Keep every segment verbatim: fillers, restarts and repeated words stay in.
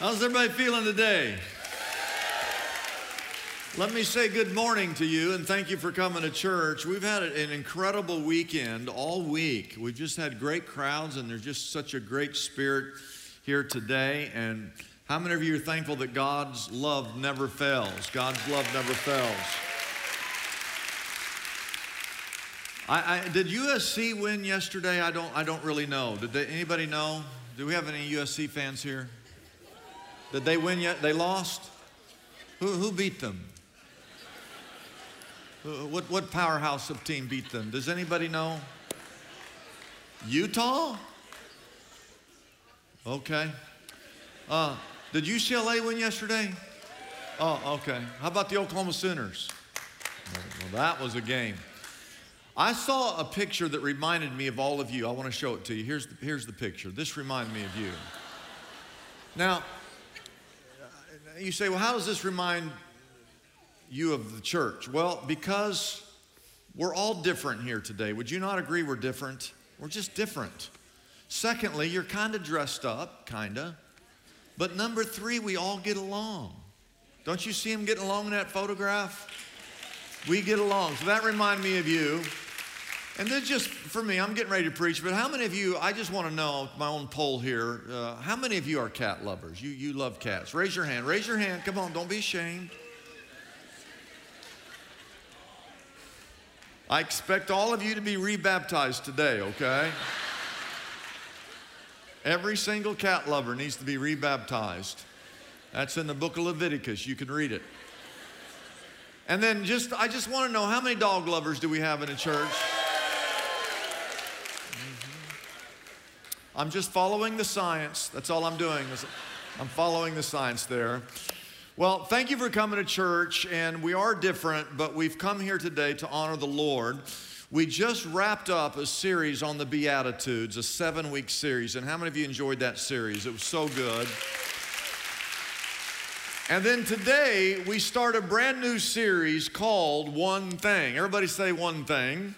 How's everybody feeling today? Let me say good morning to you and thank you for coming to church. We've had an incredible weekend all week. We've just had great crowds and there's just such a great spirit here today. And how many of you are thankful that God's love never fails? God's love never fails. I, I, did U S C win yesterday? I don't, I don't really know. Did they, anybody know? Do we have any U S C fans here? Did they win yet? They lost? Who, who beat them? What, what powerhouse of team beat them? Does anybody know? Utah? Okay. Uh, did U C L A win yesterday? Oh, okay. How about the Oklahoma Sooners? Well, that was a game. I saw a picture that reminded me of all of you. I want to show it to you. Here's the, here's the picture. This reminded me of you. Now, you say, well, how does this remind you of the church? Well, because we're all different here today. Would you not agree we're different? We're just different. Secondly, you're kind of dressed up, kind of. But number three, we all get along. Don't you see him getting along in that photograph? We get along. So that reminded me of you. And then just for me, I'm getting ready to preach, but how many of you, I just want to know, my own poll here, uh, how many of you are cat lovers? You, you love cats. Raise your hand. Raise your hand. Come on, don't be ashamed. I expect all of you to be rebaptized today, okay? Every single cat lover needs to be rebaptized. That's in the book of Leviticus. You can read it. And then just, I just want to know, how many dog lovers do we have in the church? I'm just following the science. That's all I'm doing. I'm following the science there. Well, thank you for coming to church, and we are different, but we've come here today to honor the Lord. We just wrapped up a series on the Beatitudes, a seven-week series, and how many of you enjoyed that series? It was so good. And then today, we start a brand new series called One Thing. Everybody say one thing.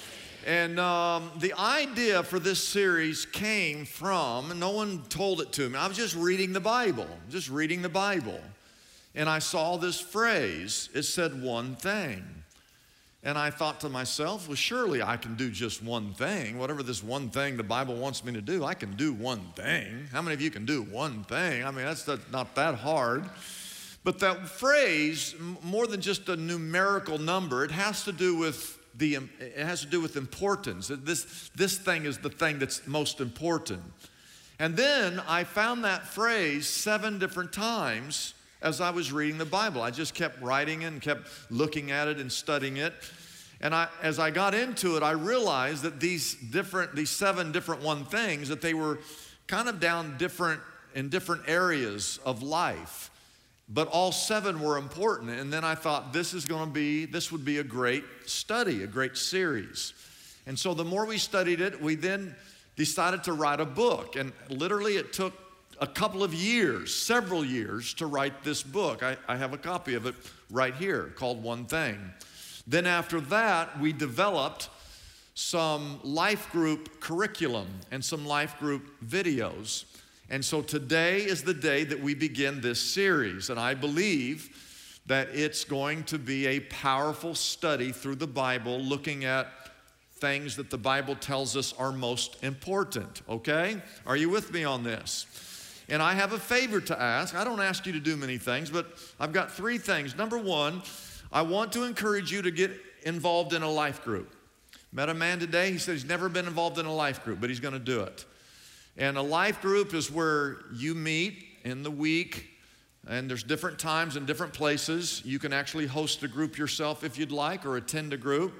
And um, the idea for this series came from, no one told it to me. I was just reading the Bible, just reading the Bible. And I saw this phrase. It said one thing. And I thought to myself, well, surely I can do just one thing. Whatever this one thing the Bible wants me to do, I can do one thing. How many of you can do one thing? I mean, that's not that hard. But that phrase, more than just a numerical number, it has to do with the, it has to do with importance. This, this thing is the thing that's most important. And then I found that phrase seven different times as I was reading the Bible. I just kept writing it and kept looking at it and studying it. And I, as I got into it, I realized that these different, these seven different one things, that they were kind of down different, in different areas of life. But all seven were important. And then I thought this is going to be, this would be a great study, a great series. And so the more we studied it, we then decided to write a book. And literally it took a couple of years, several years to write this book. I, I have a copy of it right here called One Thing. Then after that, we developed some life group curriculum and some life group videos. And so today is the day that we begin this series. And I believe that it's going to be a powerful study through the Bible, looking at things that the Bible tells us are most important, okay? Are you with me on this? And I have a favor to ask. I don't ask you to do many things, but I've got three things. Number one, I want to encourage you to get involved in a life group. Met a man today, he said he's never been involved in a life group, but he's going to do it. And a life group is where you meet in the week, and there's different times and different places. You can actually host a group yourself if you'd like, or attend a group.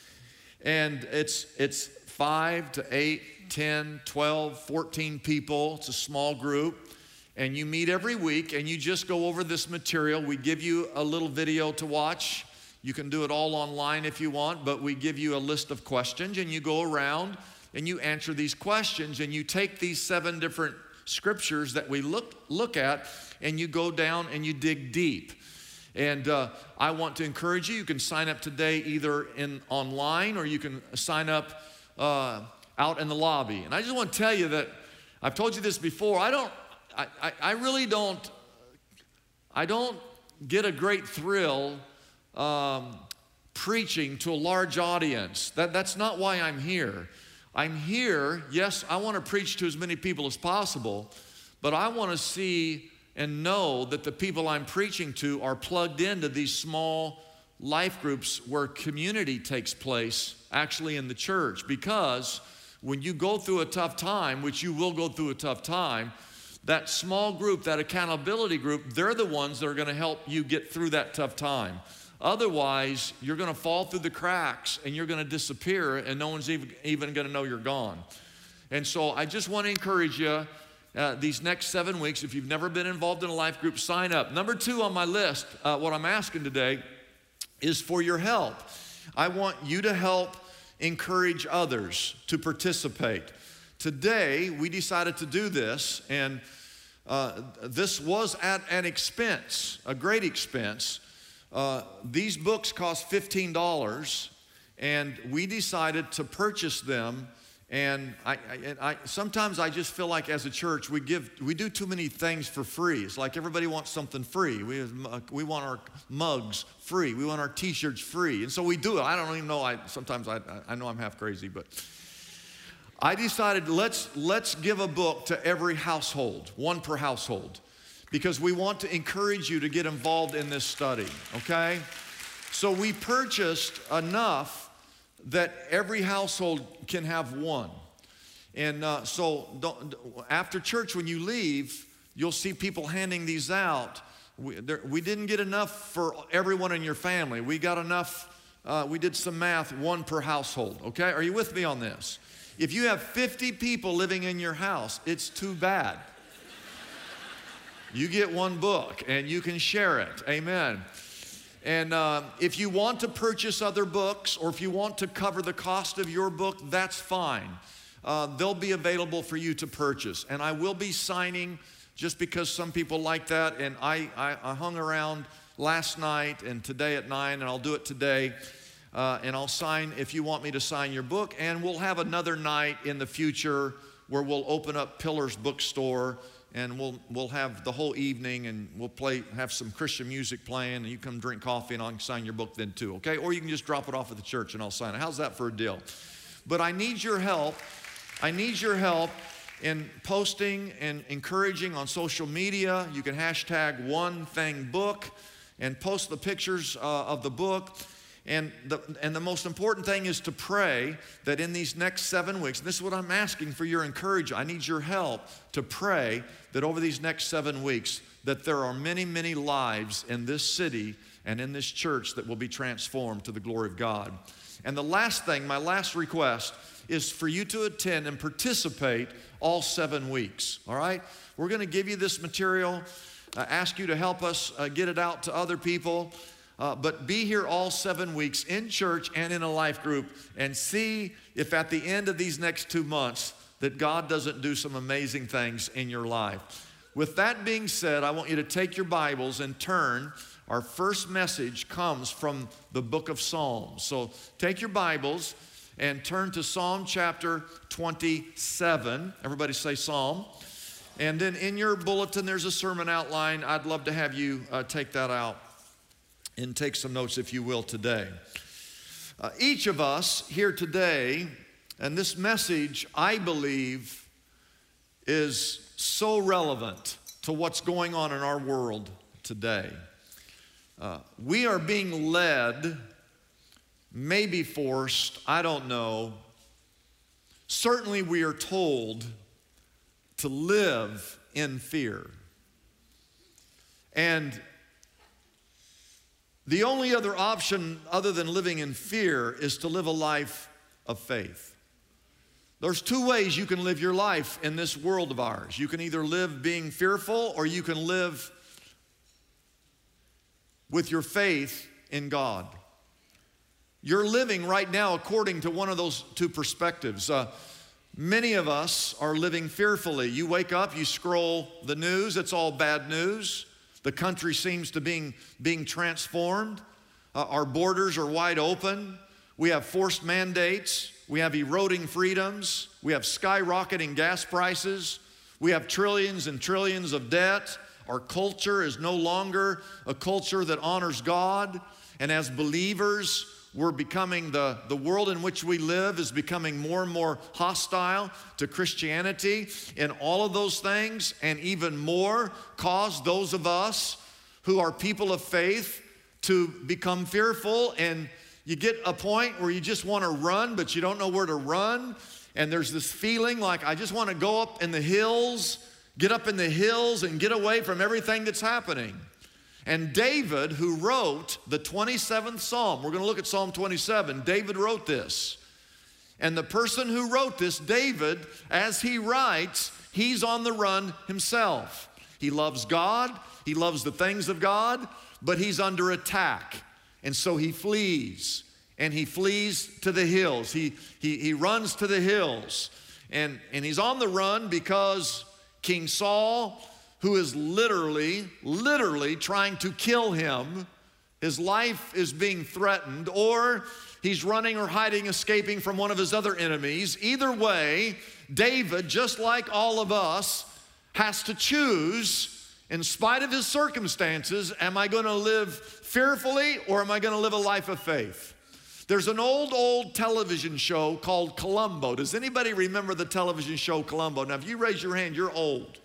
And it's, it's five to eight, ten, twelve, fourteen people. It's a small group. And you meet every week, and you just go over this material. We give you a little video to watch. You can do it all online if you want, but we give you a list of questions, and you go around and you answer these questions, and you take these seven different scriptures that we look, look at, and you go down and you dig deep. And uh, I want to encourage you, you can sign up today either in online, or you can sign up uh, out in the lobby. And I just want to tell you that I've told you this before, I don't, I, I, I really don't, I don't get a great thrill um, preaching to a large audience. That, that's not why I'm here. I'm here, yes, I want to preach to as many people as possible, but I want to see and know that the people I'm preaching to are plugged into these small life groups where community takes place actually in the church. Because when you go through a tough time, which you will go through a tough time, that small group, that accountability group, they're the ones that are going to help you get through that tough time. Otherwise, you're going to fall through the cracks and you're going to disappear and no one's even, even going to know you're gone. And so I just want to encourage you uh, these next seven weeks, if you've never been involved in a life group, sign up. Number two on my list, uh, what I'm asking today is for your help. I want you to help encourage others to participate. Today, we decided to do this, and uh, this was at an expense, a great expense. Uh, these books cost fifteen dollars, and we decided to purchase them. And I, I, and I, sometimes I just feel like as a church, we give, we do too many things for free. It's like everybody wants something free. We, we want our mugs free. We want our t-shirts free. And so we do it. I don't even know. I, sometimes I, I know I'm half crazy, but I decided let's, let's give a book to every household, one per household, because we want to encourage you to get involved in this study, okay? So we purchased enough that every household can have one. And uh, so don't, after church, when you leave, you'll see people handing these out. We, there, we didn't get enough for everyone in your family. We got enough, uh, we did some math, one per household, okay? Are you with me on this? If you have fifty people living in your house, it's too bad. You get one book and you can share it, amen. And uh, if you want to purchase other books, or if you want to cover the cost of your book, that's fine. Uh, they'll be available for you to purchase. And I will be signing, just because some people like that. And I, I, I hung around last night and today at nine, and I'll do it today. Uh, and I'll sign if you want me to sign your book. And we'll have another night in the future where we'll open up Pillars Bookstore, and we'll, we'll have the whole evening, and we'll play, have some Christian music playing, and you come drink coffee, and I'll sign your book then too, okay? Or you can just drop it off at the church, and I'll sign it. How's that for a deal? But I need your help. I need your help in posting and encouraging on social media. You can hashtag one thing book and post the pictures uh, of the book. And the, and the most important thing is to pray that in these next seven weeks, and this is what I'm asking for your encouragement. I need your help to pray that over these next seven weeks, that there are many, many lives in this city and in this church that will be transformed to the glory of God. And the last thing, my last request, is for you to attend and participate all seven weeks, all right? We're gonna give you this material, uh, ask you to help us uh, get it out to other people. Uh, but be here all seven weeks in church and in a life group, and see if at the end of these next two months that God doesn't do some amazing things in your life. With that being said, I want you to take your Bibles and turn. Our first message comes from the book of Psalms. So take your Bibles and turn to Psalm chapter twenty-seven. Everybody say Psalm. And then in your bulletin, there's a sermon outline. I'd love to have you uh, take that out and take some notes, if you will, today. Uh, each of us here today, and this message, I believe, is so relevant to what's going on in our world today. Uh, we are being led, maybe forced, I don't know. Certainly we are told to live in fear. And the only other option other than living in fear is to live a life of faith. There's two ways you can live your life in this world of ours. You can either live being fearful, or you can live with your faith in God. You're living right now according to one of those two perspectives. Uh, many of us are living fearfully. You wake up, you scroll the news, it's all bad news. The country seems to be being, being transformed. Uh, our borders are wide open. We have forced mandates. We have eroding freedoms. We have skyrocketing gas prices. We have trillions and trillions of debt. Our culture is no longer a culture that honors God. And as believers, we're becoming, the, the world in which we live is becoming more and more hostile to Christianity. And all of those things, and even more, cause those of us who are people of faith to become fearful. And you get a point where you just want to run, but you don't know where to run. And there's this feeling like, I just want to go up in the hills, get up in the hills and get away from everything that's happening. And David, who wrote the twenty-seventh Psalm, we're going to look at Psalm twenty-seven, David wrote this. And the person who wrote this, David, as he writes, he's on the run himself. He loves God, he loves the things of God, but he's under attack. And so he flees, and he flees to the hills. He, he, he runs to the hills, and, and he's on the run because King Saul, who is literally, literally trying to kill him, his life is being threatened, or he's running or hiding, escaping from one of his other enemies. Either way, David, just like all of us, has to choose, in spite of his circumstances, am I going to live fearfully or am I going to live a life of faith? There's an old, old television show called Columbo. Does anybody remember the television show Columbo? Now, if you raise your hand, you're old.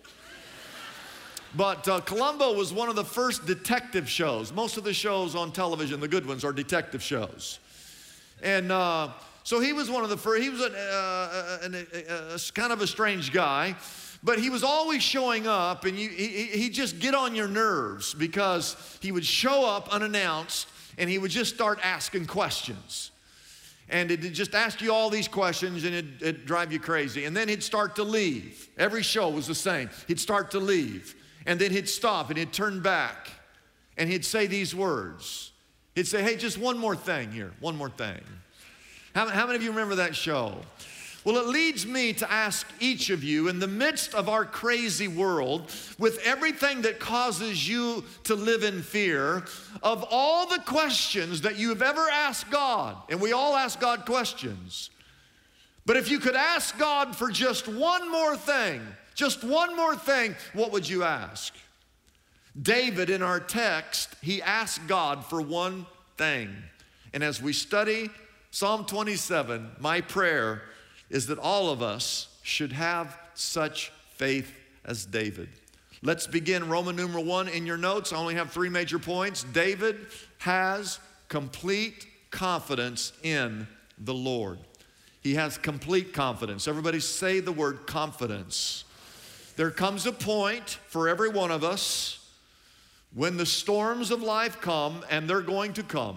But uh, Columbo was one of the first detective shows. Most of the shows on television, the good ones, are detective shows. And uh, so he was one of the first. He was a, uh, a, a, a, a kind of a strange guy, but he was always showing up, and you, he, he'd just get on your nerves because he would show up unannounced, and he would just start asking questions. And it'd just ask you all these questions, and it'd, it'd drive you crazy. And then he'd start to leave. Every show was the same. He'd start to leave. And then he'd stop and he'd turn back and he'd say these words. He'd say, hey, just one more thing here, one more thing. How, how many of you remember that show? Well, it leads me to ask each of you, in the midst of our crazy world, with everything that causes you to live in fear, of all the questions that you have ever asked God, and we all ask God questions, but if you could ask God for just one more thing, just one more thing, what would you ask? David, in our text, he asked God for one thing. And as we study Psalm twenty-seven, my prayer is that all of us should have such faith as David. Let's begin Roman numeral one in your notes. I only have three major points. David has complete confidence in the Lord. He has complete confidence. Everybody say the word confidence. There comes a point for every one of us when the storms of life come, and they're going to come.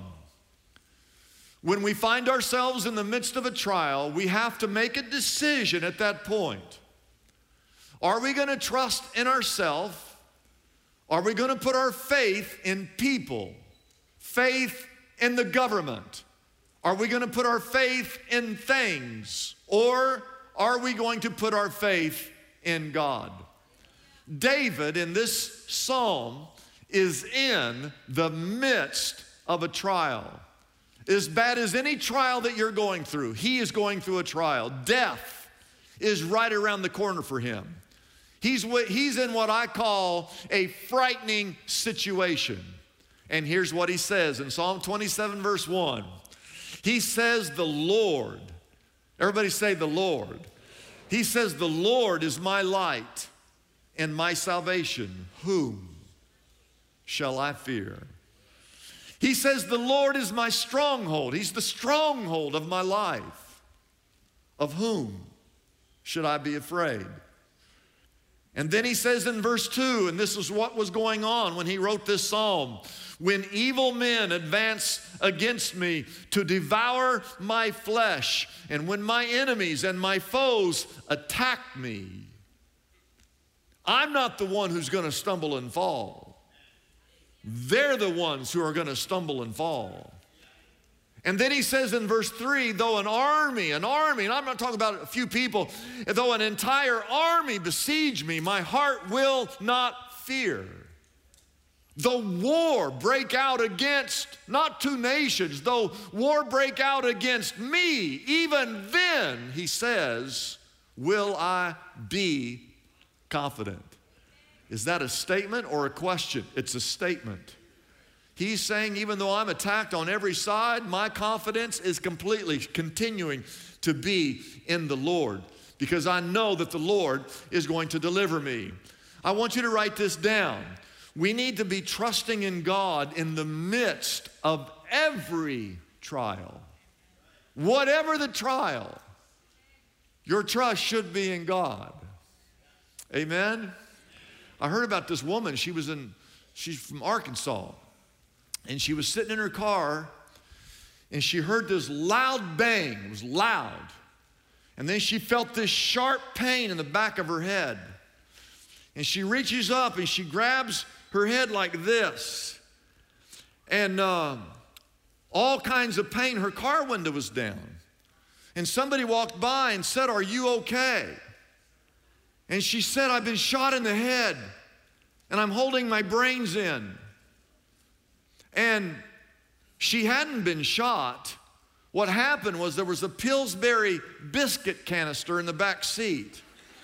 When we find ourselves in the midst of a trial, we have to make a decision at that point. Are we going to trust in ourselves? Are we going to put our faith in people? Faith in the government? Are we going to put our faith in things? Or are we going to put our faith in God? David, in this psalm, is in the midst of a trial. As bad as any trial that you're going through, he is going through a trial. Death is right around the corner for him. He's, he's in what I call a frightening situation. And here's what he says in Psalm twenty-seven, verse one. He says, the Lord. Everybody say the Lord. He says, the Lord is my light and my salvation. Whom shall I fear? He says, the Lord is my stronghold. He's the stronghold of my life. Of whom should I be afraid? And then he says in verse two, and this is what was going on when he wrote this psalm, when evil men advance against me to devour my flesh, and when my enemies and my foes attack me, I'm not the one who's going to stumble and fall. They're the ones who are going to stumble and fall. And then he says in verse three, though an army, an army, and I'm not talking about a few people, though an entire army besiege me, my heart will not fear. Though war break out against, not two nations, though war break out against me, even then, he says, will I be confident. Is that a statement or a question? It's a statement. He's saying, even though I'm attacked on every side, my confidence is completely continuing to be in the Lord, because I know that the Lord is going to deliver me. I want you to write this down. We need to be trusting in God in the midst of every trial. Whatever the trial, your trust should be in God. Amen? I heard about this woman. She was in, she's from Arkansas. And she was sitting in her car, and she heard this loud bang. It was loud. And then she felt this sharp pain in the back of her head. And she reaches up, and she grabs her head like this. And uh, all kinds of pain. Her car window was down. And somebody walked by and said, "Are you okay?" And she said, "I've been shot in the head, and I'm holding my brains in." And she hadn't been shot. What happened was there was a Pillsbury biscuit canister in the back seat.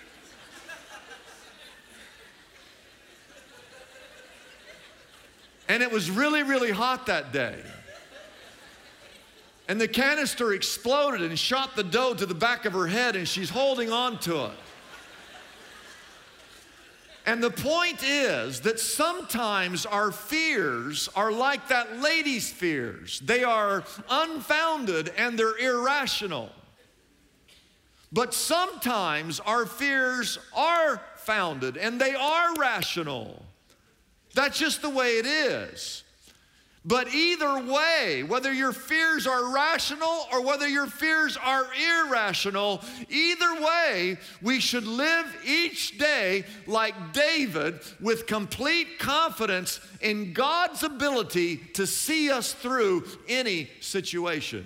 And it was really, really hot that day. And the canister exploded and shot the dough to the back of her head, and she's holding on to it. And the point is that sometimes our fears are like that lady's fears. They are unfounded and they're irrational. But sometimes our fears are founded and they are rational. That's just the way it is. But either way, whether your fears are rational or whether your fears are irrational, either way, we should live each day like David with complete confidence in God's ability to see us through any situation.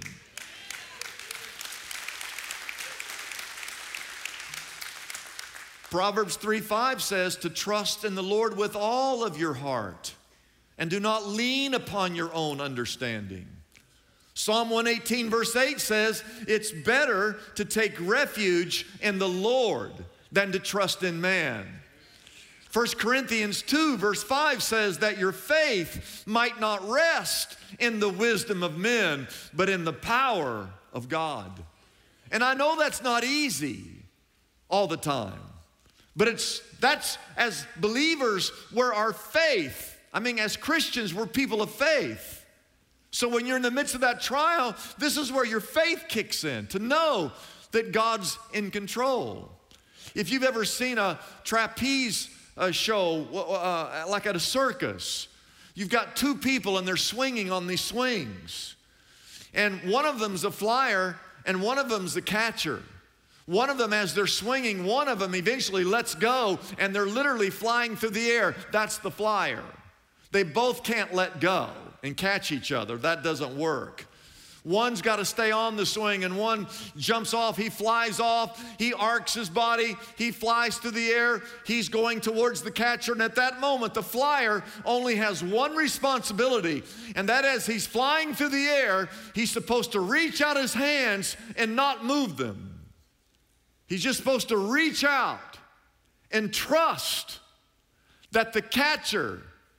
Proverbs three five says to trust in the Lord with all of your heart, and do not lean upon your own understanding. Psalm one eighteen verse eight says, it's better to take refuge in the Lord than to trust in man. First Corinthians two verse five says that your faith might not rest in the wisdom of men, but in the power of God. And I know that's not easy all the time, but it's that's as believers where our faith, I mean, as Christians, we're people of faith. So when you're in the midst of that trial, this is where your faith kicks in, to know that God's in control. If you've ever seen a trapeze uh, show, uh, like at a circus, you've got two people and they're swinging on these swings. And one of them's a flyer and one of them's the catcher. One of them, as they're swinging, one of them eventually lets go and they're literally flying through the air. That's the flyer. They both can't let go and catch each other. That doesn't work. One's got to stay on the swing and one jumps off. He flies off. He arcs his body. He flies through the air. He's going towards the catcher. And at that moment, the flyer only has one responsibility. And that is, he's flying through the air. He's supposed to reach out his hands and not move them. He's just supposed to reach out and trust that the catcher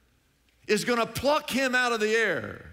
is going to pluck him out of the air.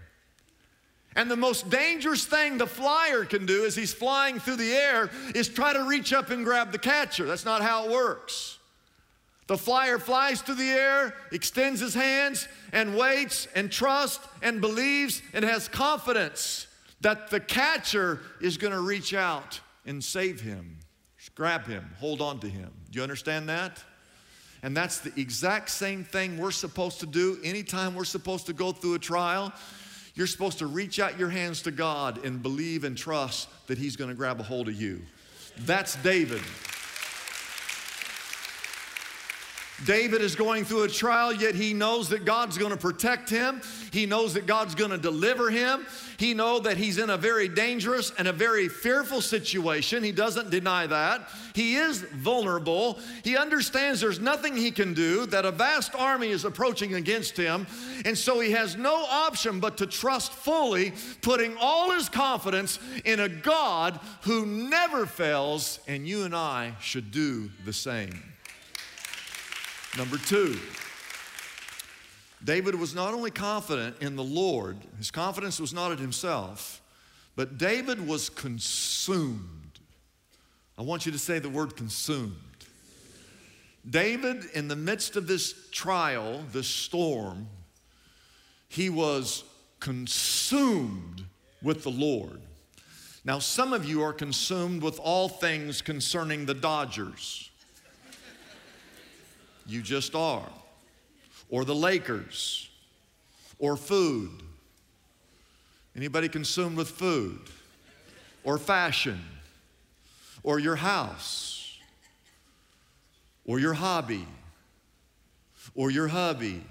And the most dangerous thing the flyer can do as he's flying through the air is try to reach up and grab the catcher. That's not how it works. The flyer flies through the air, extends his hands, and waits and trusts and believes and has confidence that the catcher is going to reach out and save him, grab him, hold on to him. Do you understand that? And that's the exact same thing we're supposed to do anytime we're supposed to go through a trial. You're supposed to reach out your hands to God and believe and trust that He's going to grab a hold of you. That's David. David is going through a trial, yet he knows that God's going to protect him. He knows that God's going to deliver him. He knows that he's in a very dangerous and a very fearful situation. He doesn't deny that. He is vulnerable. He understands there's nothing he can do, that a vast army is approaching against him. And so he has no option but to trust fully, putting all his confidence in a God who never fails, and you and I should do the same. Number two, David was not only confident in the Lord, his confidence was not in himself, but David was consumed. I want you to say the word consumed. David, in the midst of this trial, this storm, he was consumed with the Lord. Now, some of you are consumed with all things concerning the Dodgers. You just are. Or the Lakers. Or food. Anybody consumed with food? Or fashion? Or your house? Or your hobby? Or your hubby?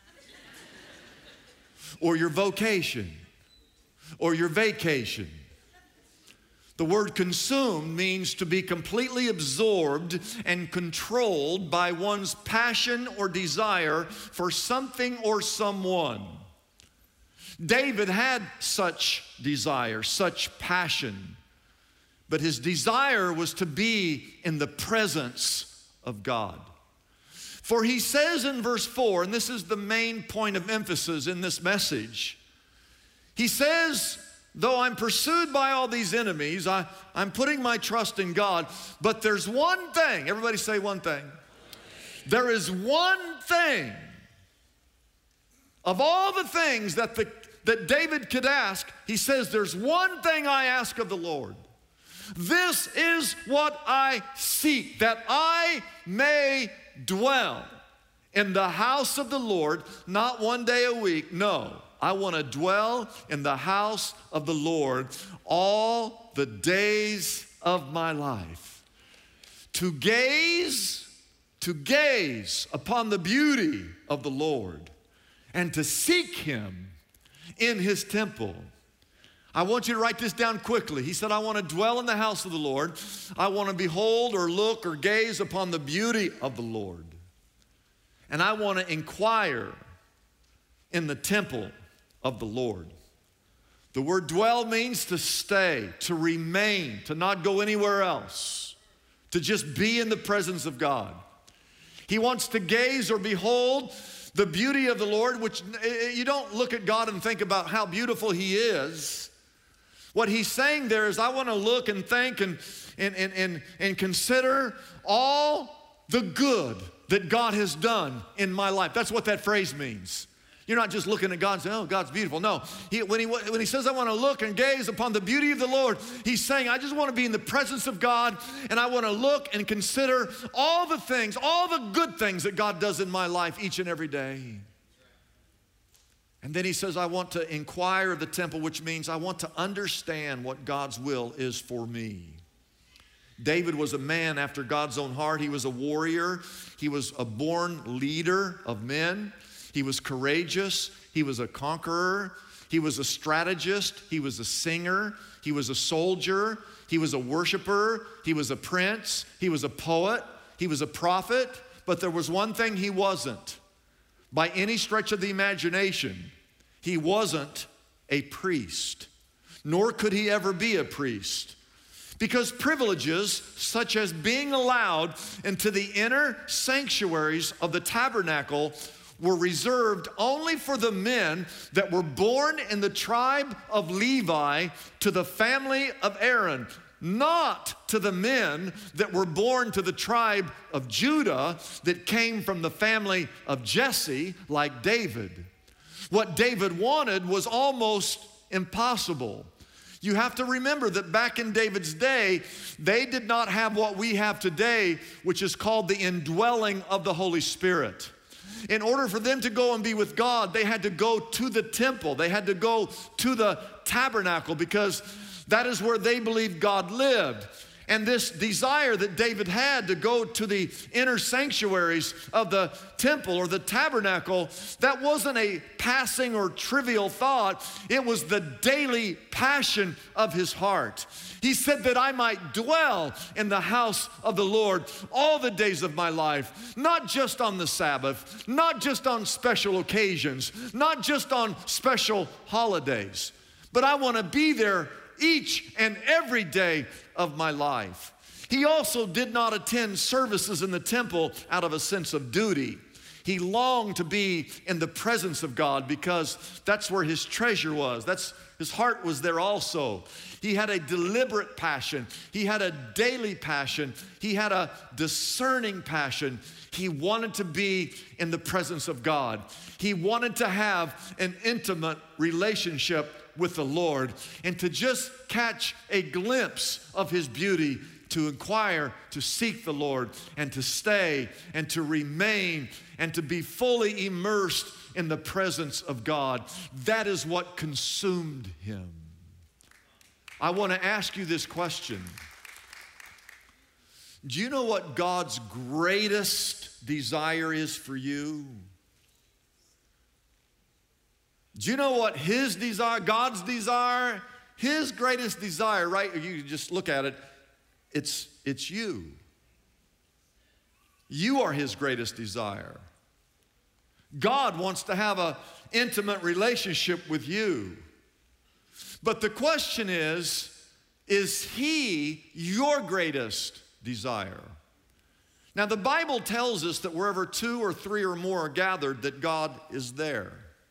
Or your vocation? Or your vacation? The word consumed means to be completely absorbed and controlled by one's passion or desire for something or someone. David had such desire, such passion, but his desire was to be in the presence of God. For he says in verse four, and this is the main point of emphasis in this message, he says, though I'm pursued by all these enemies, I, I'm putting my trust in God, but there's one thing. Everybody say one thing. There is one thing. Of all the things that, the, that David could ask, he says, there's one thing I ask of the Lord. This is what I seek, that I may dwell in the house of the Lord, not one day a week, no. I want to dwell in the house of the Lord all the days of my life. To gaze, to gaze upon the beauty of the Lord and to seek him in his temple. I want you to write this down quickly. He said, I want to dwell in the house of the Lord. I want to behold or look or gaze upon the beauty of the Lord. And I want to inquire in the temple of the Lord. The word dwell means to stay, to remain, to not go anywhere else, to just be in the presence of God. He wants to gaze or behold the beauty of the Lord, which you don't look at God and think about how beautiful he is. What he's saying there is, I want to look and think and, and, and, and, and consider all the good that God has done in my life. That's what that phrase means. You're not just looking at God and saying, oh, God's beautiful. No, he, when, he, when he says, I want to look and gaze upon the beauty of the Lord, he's saying, I just want to be in the presence of God, and I want to look and consider all the things, all the good things that God does in my life each and every day. And then he says, I want to inquire of the temple, which means I want to understand what God's will is for me. David was a man after God's own heart. He was a warrior. He was a born leader of men. He was courageous. He was a conqueror. He was a strategist. He was a singer. He was a soldier. He was a worshiper. He was a prince. He was a poet. He was a prophet. But there was one thing he wasn't. By any stretch of the imagination, he wasn't a priest. Nor could he ever be a priest. Because privileges such as being allowed into the inner sanctuaries of the tabernacle were reserved only for the men that were born in the tribe of Levi to the family of Aaron, not to the men that were born to the tribe of Judah that came from the family of Jesse, like David. What David wanted was almost impossible. You have to remember that back in David's day, they did not have what we have today, which is called the indwelling of the Holy Spirit. In order for them to go and be with God, they had to go to the temple. They had to go to the tabernacle because that is where they believed God lived. And this desire that David had to go to the inner sanctuaries of the temple or the tabernacle, that wasn't a passing or trivial thought. It was the daily passion of his heart. He said that I might dwell in the house of the Lord all the days of my life, not just on the Sabbath, not just on special occasions, not just on special holidays, but I want to be there each and every day of my life. He also did not attend services in the temple out of a sense of duty. He longed to be in the presence of God because that's where his treasure was. That's, his heart was there also. He had a deliberate passion. He had a daily passion. He had a discerning passion. He wanted to be in the presence of God. He wanted to have an intimate relationship with the Lord and to just catch a glimpse of his beauty, to inquire, to seek the Lord, and to stay, and to remain, and to be fully immersed in the presence of God. That is what consumed him. I want to ask you this question. Do you know what God's greatest desire is for you? Do you know what his desire, God's desire, his greatest desire, right? You just look at it. It's, it's you. You are his greatest desire. God wants to have an intimate relationship with you. But the question is, is he your greatest desire? Now, the Bible tells us that wherever two or three or more are gathered, that God is there.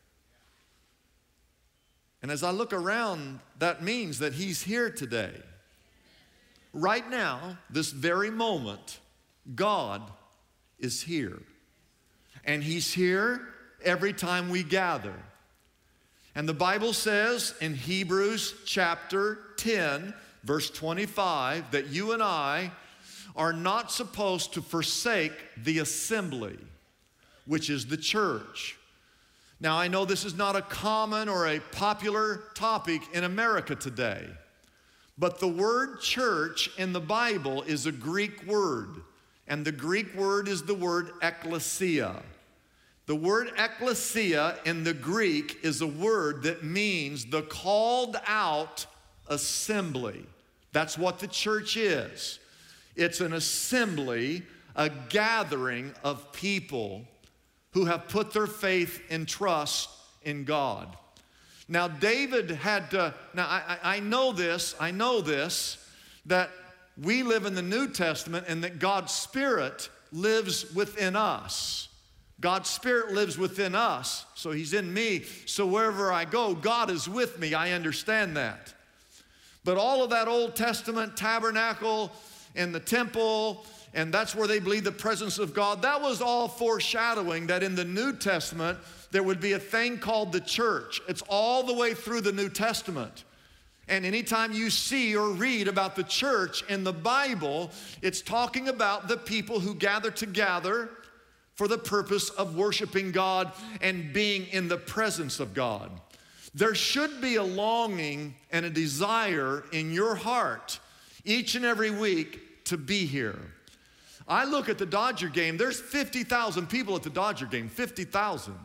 And as I look around, that means that he's here today. Right now, this very moment, God is here. And he's here every time we gather. And the Bible says in Hebrews chapter ten, verse twenty-five, that you and I are not supposed to forsake the assembly, which is the church. Now, I know this is not a common or a popular topic in America today. But the word church in the Bible is a Greek word, and the Greek word is the word ekklesia. The word ekklesia in the Greek is a word that means the called out assembly. That's what the church is. It's an assembly, a gathering of people who have put their faith and trust in God. Now, David had to, now I, I know this, I know this, that we live in the New Testament and that God's Spirit lives within us. God's Spirit lives within us, so he's in me. So wherever I go, God is with me. I understand that. But all of that Old Testament tabernacle and the temple, and that's where they believe the presence of God, that was all foreshadowing that in the New Testament, there would be a thing called the church. It's all the way through the New Testament. And anytime you see or read about the church in the Bible, it's talking about the people who gather together for the purpose of worshiping God and being in the presence of God. There should be a longing and a desire in your heart each and every week to be here. I look at the Dodger game, there's fifty thousand people at the Dodger game, fifty thousand.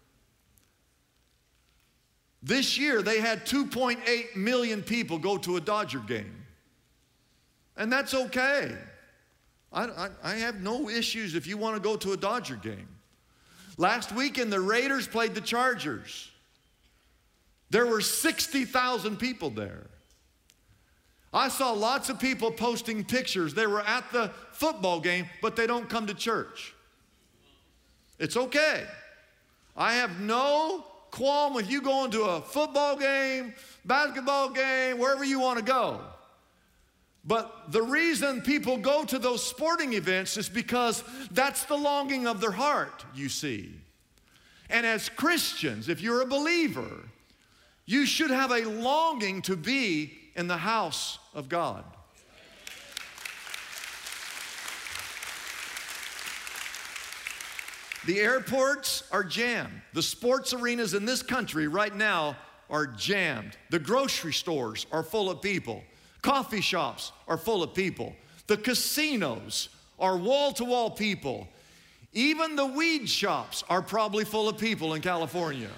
This year, they had two point eight million people go to a Dodger game. And that's okay. I, I, I have no issues if you want to go to a Dodger game. Last weekend, the Raiders played the Chargers. There were sixty thousand people there. I saw lots of people posting pictures. They were at the football game, but they don't come to church. It's okay. I have no qualm with you going to a football game, basketball game, wherever you want to go. But the reason people go to those sporting events is because that's the longing of their heart, you see. And as Christians, if you're a believer, you should have a longing to be in the house of God. The airports are jammed. The sports arenas in this country right now are jammed. The grocery stores are full of people. Coffee shops are full of people. The casinos are wall-to-wall people. Even the weed shops are probably full of people in California.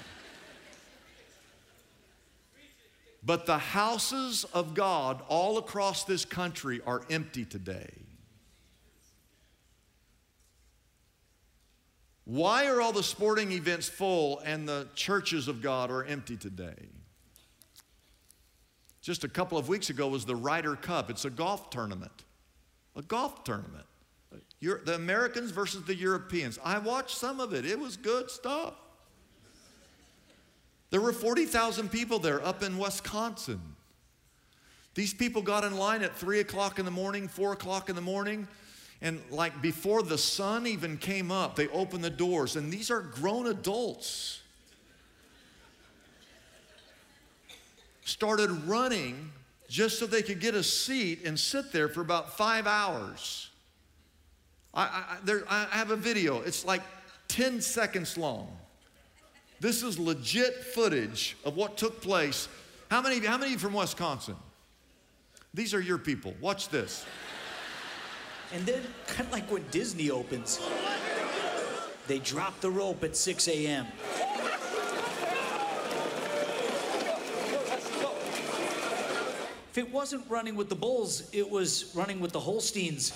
But the houses of God all across this country are empty today. Why are all the sporting events full and the churches of God are empty today? Just a couple of weeks ago was the Ryder Cup. It's a golf tournament. a golf tournament. You're, the Americans versus the Europeans. I watched some of it. It was good stuff. There were forty thousand people there up in Wisconsin. These people got in line at three o'clock in the morning, four o'clock in the morning, and like before the sun even came up, they opened the doors, and these are grown adults. Started running just so they could get a seat and sit there for about five hours. I, I, there, I have a video. It's like ten seconds long. This is legit footage of what took place. How many, how many of you from Wisconsin? These are your people. Watch this. And then, kind of like when Disney opens, they drop the rope at six a m If it wasn't running with the bulls, it was running with the Holsteins.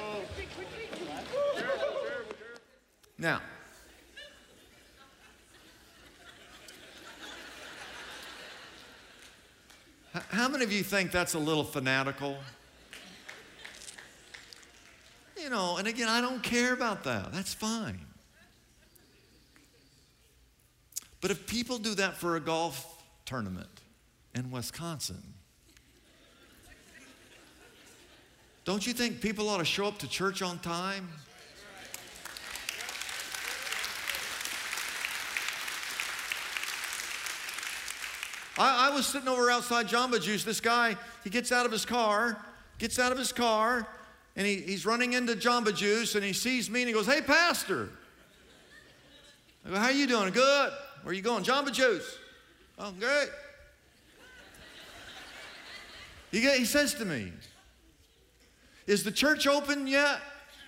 Now, how many of you think that's a little fanatical? You know, and again, I don't care about that. That's fine. But if people do that for a golf tournament in Wisconsin, don't you think people ought to show up to church on time? I, I was sitting over outside Jamba Juice. This guy, he gets out of his car, gets out of his car, and he, he's running into Jamba Juice, and he sees me, and he goes, "Hey, Pastor." I go, "How you doing?" "Good." "Where you going?" "Jamba Juice." "Oh, great." He, get, he says to me, "Is the church open yet?"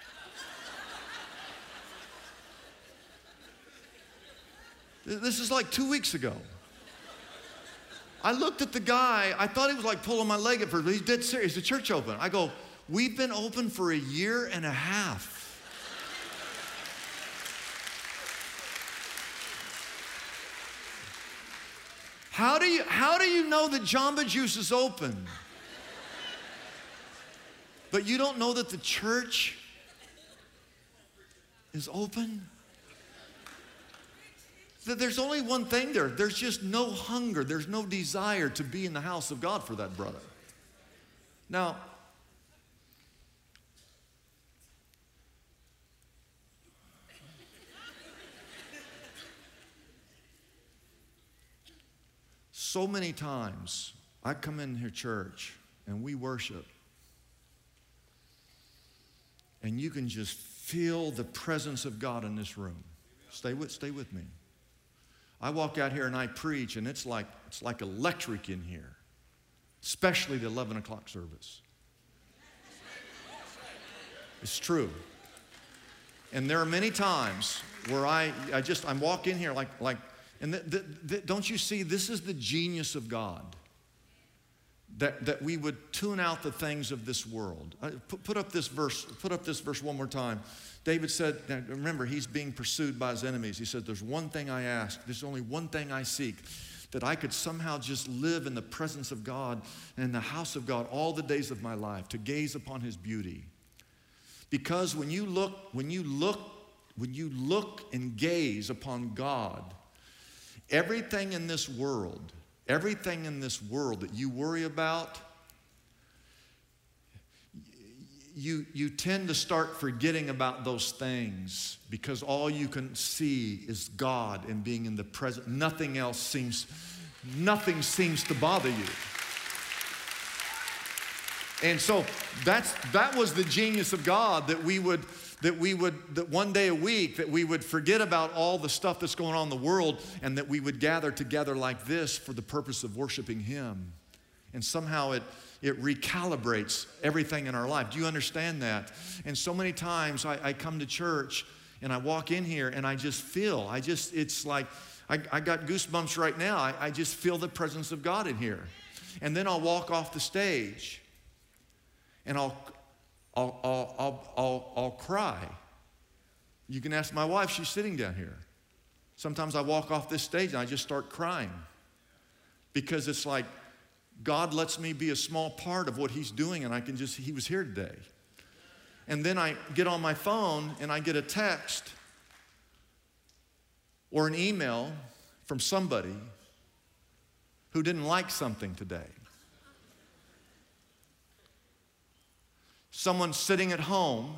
This is like two weeks ago. I looked at the guy. I thought he was like pulling my leg at first, but he's dead serious. "Is the church open?" I go, "We've been open for a year and a half." How do you, how do you know that Jamba Juice is open, but you don't know that the church is open? There's only one thing there. There's just no hunger. There's no desire to be in the house of God for that brother. Now, so many times I come in here, church, and we worship, and you can just feel the presence of God in this room. Stay with, stay with me. I walk out here and I preach, and it's like, it's like electric in here, especially the eleven o'clock service. It's true. And there are many times where I, I just, I walk in here like, like and the, the, the, don't you see, this is the genius of God, that, that we would tune out the things of this world. Uh, put, put up this verse, put up this verse one more time. David said, now remember, he's being pursued by his enemies. He said, "There's one thing I ask, there's only one thing I seek, that I could somehow just live in the presence of God and in the house of God all the days of my life, to gaze upon his beauty." Because when you look, when you look, when you look and gaze upon God, everything in this world, everything in this world that you worry about, You, you tend to start forgetting about those things, because all you can see is God and being in the present. Nothing else seems, nothing seems to bother you. And so that's, that was the genius of God, that we would, that we would, that one day a week, that we would forget about all the stuff that's going on in the world, and that we would gather together like this for the purpose of worshiping Him. And somehow it, it recalibrates everything in our life. Do you understand that? And so many times I, I come to church and I walk in here and I just feel, I just, it's like, I, I got goosebumps right now. I, I just feel the presence of God in here. And then I'll walk off the stage and I'll, I'll, I'll, I'll, I'll, I'll cry. You can ask my wife, she's sitting down here. Sometimes I walk off this stage and I just start crying, because it's like, God lets me be a small part of what He's doing, and I can just, He was here today. And then I get on my phone and I get a text or an email from somebody who didn't like something today. Someone sitting at home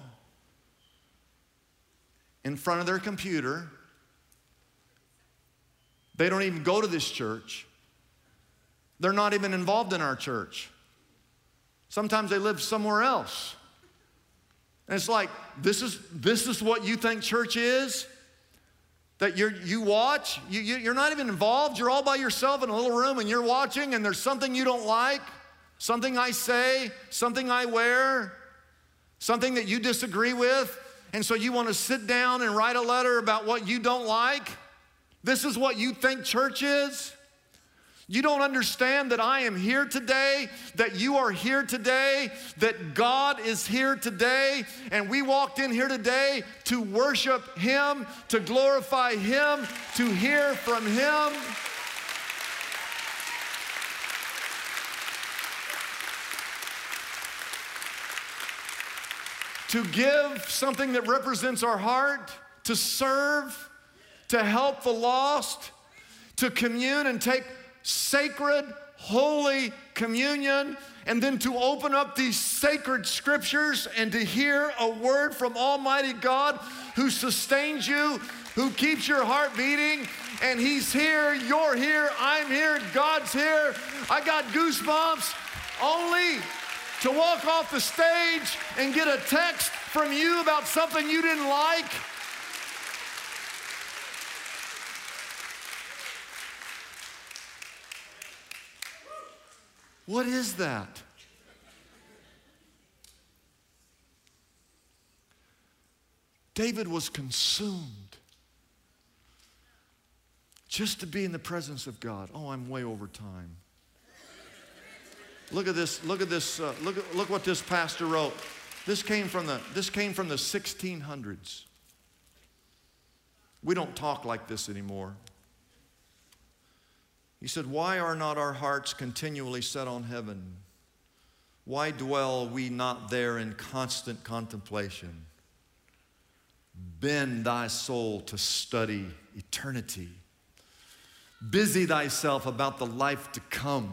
in front of their computer. They don't even go to this church. They're not even involved in our church. Sometimes they live somewhere else. And it's like, this is, this is what you think church is? That you're, you watch? You, you, you're not even involved? You're all by yourself in a little room and you're watching and there's something you don't like? Something I say? Something I wear? Something that you disagree with? And so you want to sit down and write a letter about what you don't like? This is what you think church is? You don't understand that I am here today, that you are here today, that God is here today, and we walked in here today to worship Him, to glorify Him, to hear from Him. To give something that represents our heart, to serve, to help the lost, to commune and take sacred, holy communion, and then to open up these sacred scriptures and to hear a word from Almighty God who sustains you, who keeps your heart beating, and He's here, you're here, I'm here, God's here. I got goosebumps only to walk off the stage and get a text from you about something you didn't like. What is that? David was consumed just to be in the presence of God. Oh, I'm way over time. Look at this, look at this, uh, look, at, look what this pastor wrote. This came from the, this came from the sixteen hundreds. We don't talk like this anymore. He said, why are not our hearts continually set on heaven? Why dwell we not there in constant contemplation? Bend thy soul to study eternity. Busy thyself about the life to come.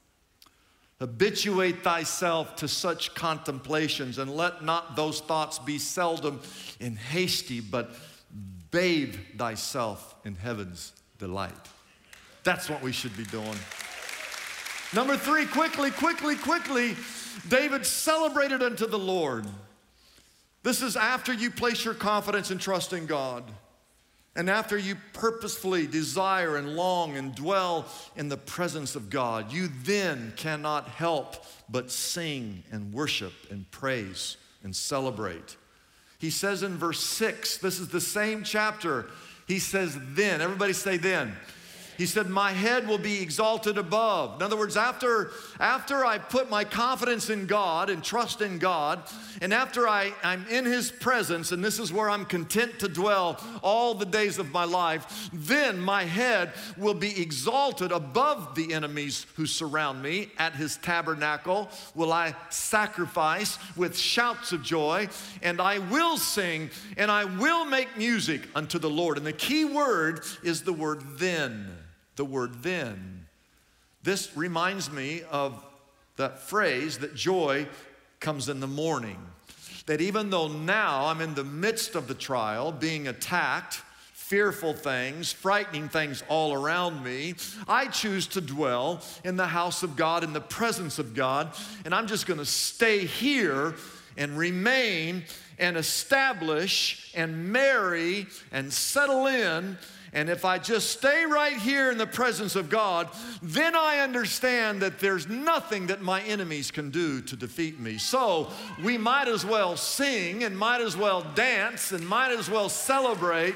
Habituate thyself to such contemplations, and let not those thoughts be seldom and hasty, but bathe thyself in heaven's delight. That's what we should be doing. Number three, quickly, quickly, quickly, David celebrated unto the Lord. This is after you place your confidence and trust in God, and after you purposefully desire and long and dwell in the presence of God. You then cannot help but sing and worship and praise and celebrate. He says in verse six, this is the same chapter, he says then. Everybody say then. He said, my head will be exalted above. In other words, after, after I put my confidence in God and trust in God, and after I, I'm in His presence, and this is where I'm content to dwell all the days of my life, then my head will be exalted above the enemies who surround me. At His tabernacle will I sacrifice with shouts of joy, and I will sing, and I will make music unto the Lord. And the key word is the word then. The word then. This reminds me of that phrase that joy comes in the morning. That even though now I'm in the midst of the trial, being attacked, fearful things, frightening things all around me, I choose to dwell in the house of God, in the presence of God, and I'm just going to stay here and remain and establish and marry and settle in. And if I just stay right here in the presence of God, then I understand that there's nothing that my enemies can do to defeat me. So we might as well sing and might as well dance and might as well celebrate.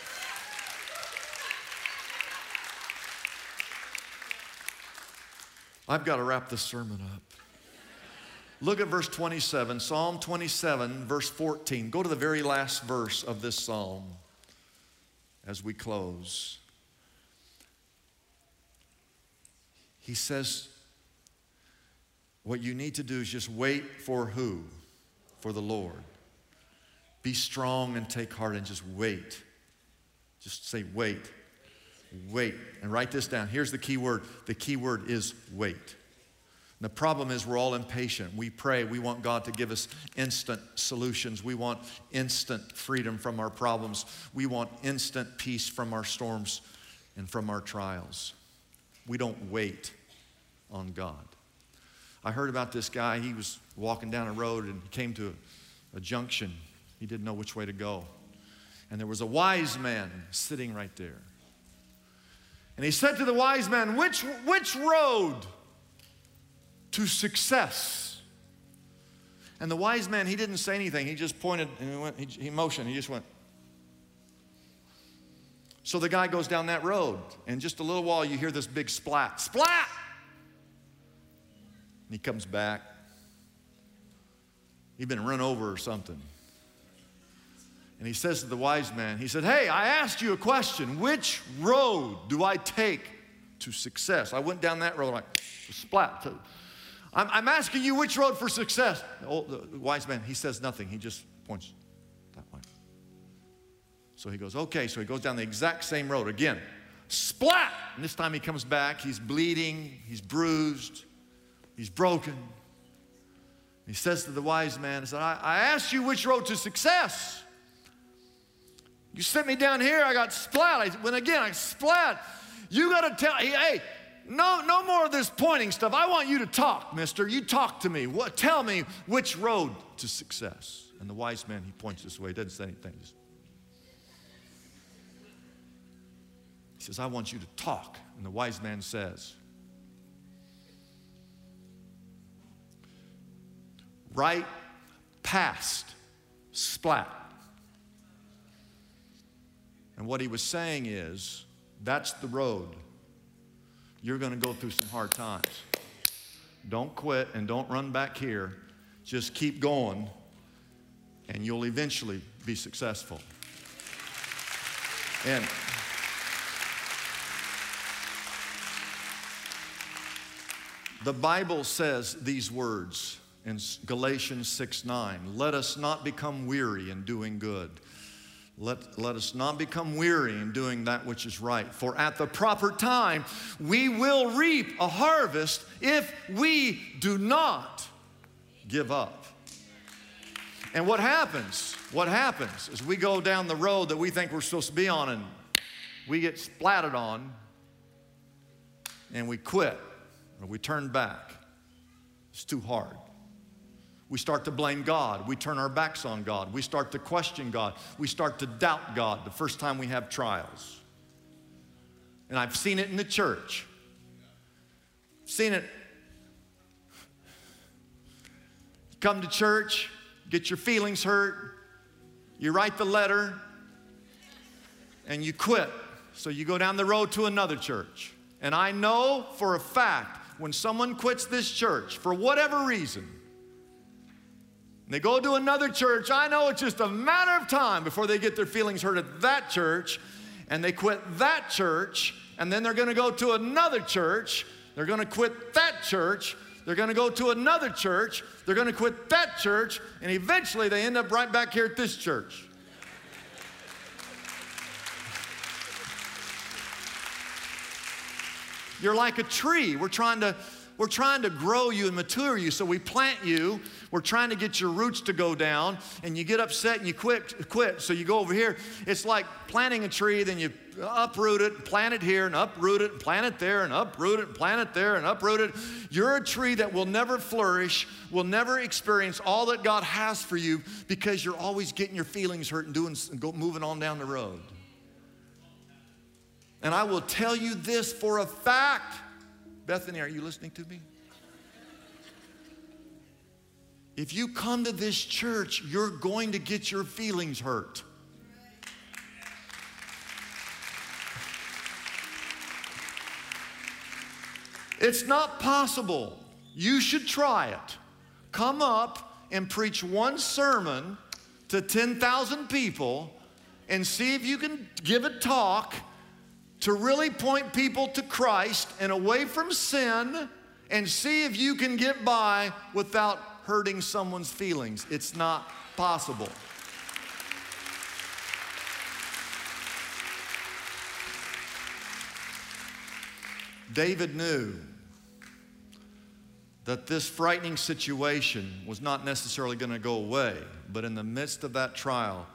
I've got to wrap this sermon up. Look at verse twenty-seven, Psalm twenty-seven, verse fourteen. Go to the very last verse of this psalm as we close. He says, what you need to do is just wait for who? For the Lord. Be strong and take heart and just wait. Just say wait. Wait. And write this down. Here's the key word. The key word is wait. And the problem is we're all impatient. We pray. We want God to give us instant solutions. We want instant freedom from our problems. We want instant peace from our storms and from our trials. We don't wait on God. I heard about this guy. He was walking down a road and he came to a, a junction. He didn't know which way to go. And there was a wise man sitting right there. And he said to the wise man, which, which road to success? And the wise man, he didn't say anything. He just pointed and he, went, he, he motioned. He just went. So the guy goes down that road. And just a little while, you hear this big splat. Splat! And he comes back. He'd been run over or something. And he says to the wise man, he said, hey, I asked you a question. Which road do I take to success? I went down that road like, splat. I'm, I'm asking you which road for success. The, old, the wise man, he says nothing. He just points that way. So he goes, okay. So he goes down the exact same road again. Splat! And this time he comes back. He's bleeding. He's bruised. He's broken. He says to the wise man, he said, I, I asked you which road to success. You sent me down here, I got splat. I went again, I splat. You got to tell, hey, no, no more of this pointing stuff. I want you to talk, mister. You talk to me. What, tell me which road to success. And the wise man, he points this way. He doesn't say anything. Just, he says, I want you to talk. And the wise man says, right past splat. And what he was saying is, that's the road. You're going to go through some hard times. Don't quit and don't run back here. Just keep going, and you'll eventually be successful. And the Bible says these words in Galatians six nine. Let us not become weary in doing good. Let, let us not become weary in doing that which is right. For at the proper time, we will reap a harvest if we do not give up. And what happens, what happens is we go down the road that we think we're supposed to be on and we get splatted on and we quit or we turn back. It's too hard. We start to blame God. We turn our backs on God. We start to question God. We start to doubt God the first time we have trials. And I've seen it in the church. Seen it. You come to church, get your feelings hurt, you write the letter, and you quit. So you go down the road to another church. And I know for a fact when someone quits this church for whatever reason, and they go to another church, I know it's just a matter of time before they get their feelings hurt at that church, and they quit that church, and then they're going to go to another church. They're going to quit that church. They're going to go to another church. They're going to quit that church, and eventually they end up right back here at this church. You're like a tree. We're trying to We're trying to grow you and mature you, so we plant you. We're trying to get your roots to go down, and you get upset and you quit, quit. So you go over here. It's like planting a tree, then you uproot it, and plant it here, and uproot it, and plant it there, and uproot it, and plant it there, and uproot it. You're a tree that will never flourish, will never experience all that God has for you because you're always getting your feelings hurt and doing, and go, moving on down the road. And I will tell you this for a fact. Bethany, are you listening to me? If you come to this church, you're going to get your feelings hurt. It's not possible. You should try it. Come up and preach one sermon to ten thousand people and see if you can give a talk to really point people to Christ and away from sin, and see if you can get by without hurting someone's feelings. It's not possible. David knew that this frightening situation was not necessarily going to go away, but in the midst of that trial,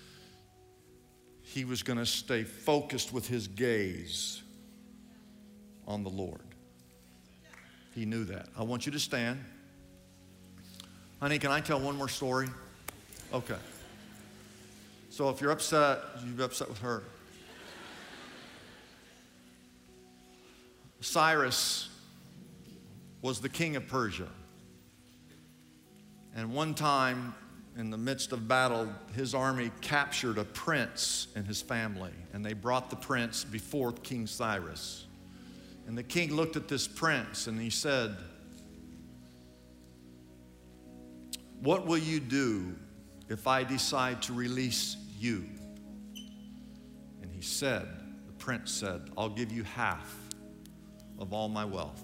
he was going to stay focused with his gaze on the Lord. He knew that. I want you to stand. Honey, can I tell one more story? Okay. So if you're upset, you're upset with her. Cyrus was the king of Persia. And one time, in the midst of battle, his army captured a prince and his family. And they brought the prince before King Cyrus. And the king looked at this prince and he said, "What will you do if I decide to release you?" And he said, the prince said, "I'll give you half of all my wealth."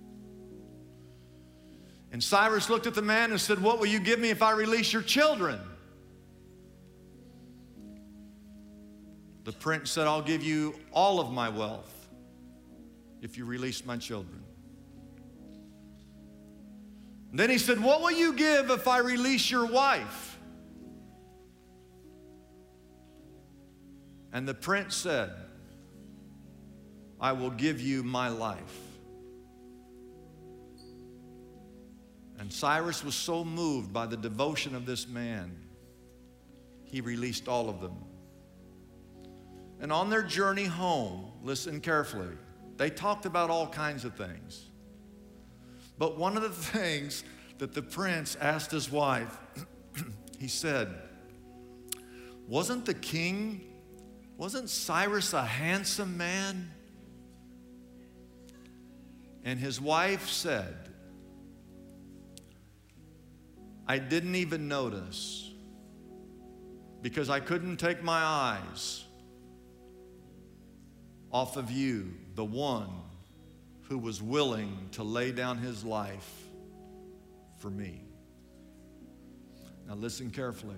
And Cyrus looked at the man and said, "What will you give me if I release your children?" The prince said, "I'll give you all of my wealth if you release my children." And then he said, "What will you give if I release your wife?" And the prince said, "I will give you my life." And Cyrus was so moved by the devotion of this man, he released all of them. And on their journey home, listen carefully, they talked about all kinds of things. But one of the things that the prince asked his wife, he said, "Wasn't the king, wasn't Cyrus a handsome man?" And his wife said, "I didn't even notice because I couldn't take my eyes off of you, the one who was willing to lay down his life for me." Now listen carefully.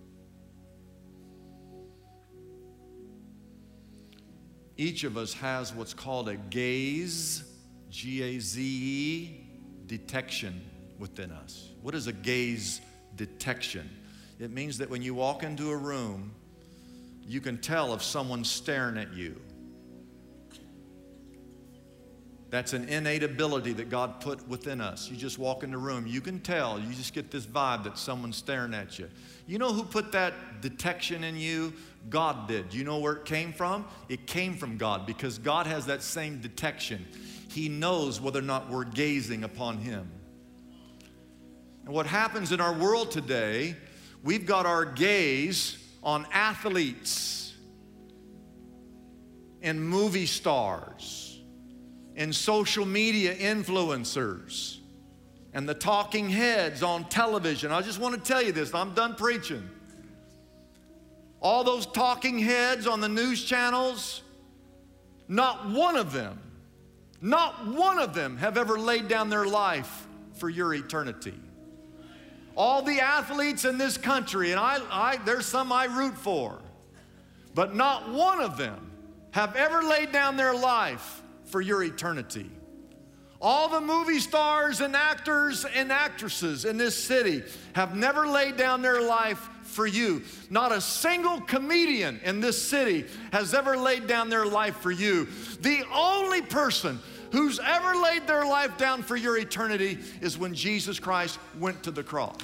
Each of us has what's called a gaze, G A Z E, detection within us. What is a gaze detection? It means that when you walk into a room, you can tell if someone's staring at you. That's an innate ability that God put within us. You just walk in the room, you can tell, you just get this vibe that someone's staring at you. You know who put that detection in you? God did. You know where it came from? It came from God, because God has that same detection. He knows whether or not we're gazing upon Him. And what happens in our world today, we've got our gaze on athletes and movie stars and social media influencers and the talking heads on television. I just want to tell you this, I'm done preaching. All those talking heads on the news channels, not one of them, not one of them have ever laid down their life for your eternity. All the athletes in this country, and I, I, there's some I root for, but not one of them have ever laid down their life for your eternity. All the movie stars and actors and actresses in this city have never laid down their life for you. Not a single comedian in this city has ever laid down their life for you. The only person who's ever laid their life down for your eternity is when Jesus Christ went to the cross.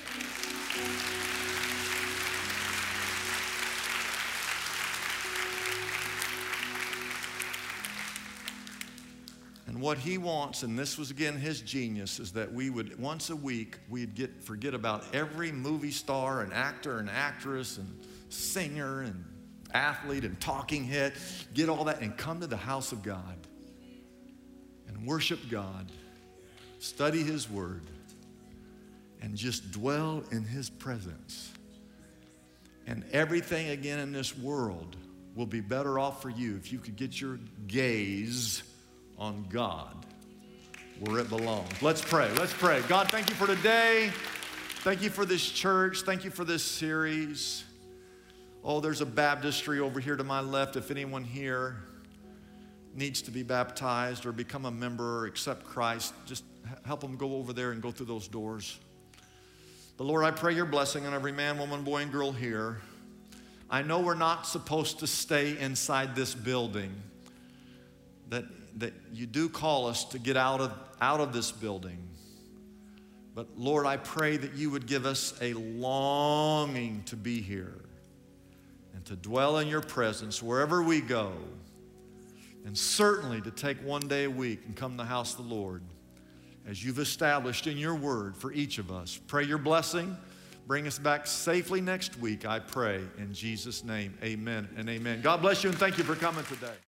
And what He wants, and this was again His genius, is that we would, once a week, we'd get forget about every movie star and actor and actress and singer and athlete and talking head, get all that and come to the house of God and worship God, study His Word, and just dwell in His presence. And everything again in this world will be better off for you if you could get your gaze on God where it belongs. Let's pray. Let's pray. God, thank you for today. Thank you for this church. Thank you for this series. Oh, there's a baptistry over here to my left. If anyone here needs to be baptized or become a member or accept Christ, just help them go over there and go through those doors. But Lord, I pray your blessing on every man, woman, boy, and girl here. I know we're not supposed to stay inside this building, that, that you do call us to get out of, out of this building. But Lord, I pray that you would give us a longing to be here and to dwell in your presence wherever we go, and certainly to take one day a week and come to the house of the Lord as you've established in your word for each of us. Pray your blessing. Bring us back safely next week, I pray, in Jesus' name. Amen and amen. God bless you, and thank you for coming today.